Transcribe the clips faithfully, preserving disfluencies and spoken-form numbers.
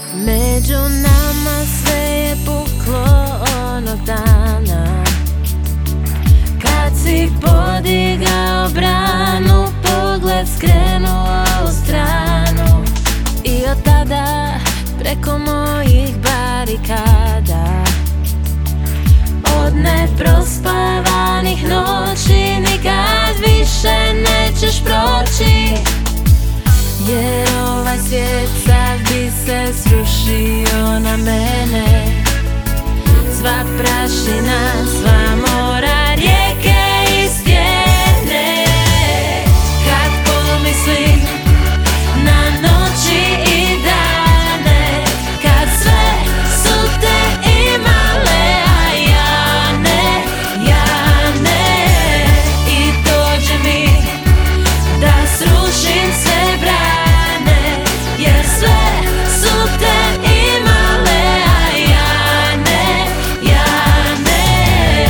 Među nama sve je puklo onog dana kad si podigao branu, pogled skrenuo u stranu. I od tada preko mojih barikada, od neprospavanih noći nikad više nećeš proći. Jer ovaj svijet sad bi se srušio na mene. Sva prašina, sva mora, rijeke i stijene. Kad pomislim na noći i dane, kad sve su te imale, a ja ne, ja ne. I dođe mi da srušim sve brane, jer sve su te imale, a ja ne, ja ne.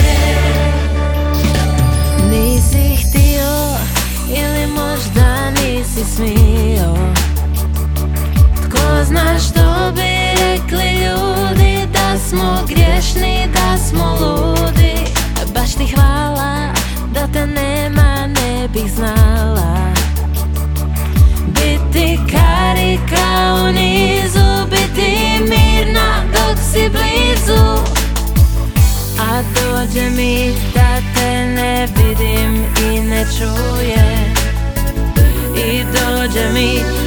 Nisi htio ili možda nisi smio, tko zna što bi rekli ljudi, da smo griješni, da smo ludi. Baš ti hvala, da te nema ne bih znala. Biti karika u nizu, biti mirna dok si blizu. A dođe mi da te ne vidim i ne čujem. I dođe mi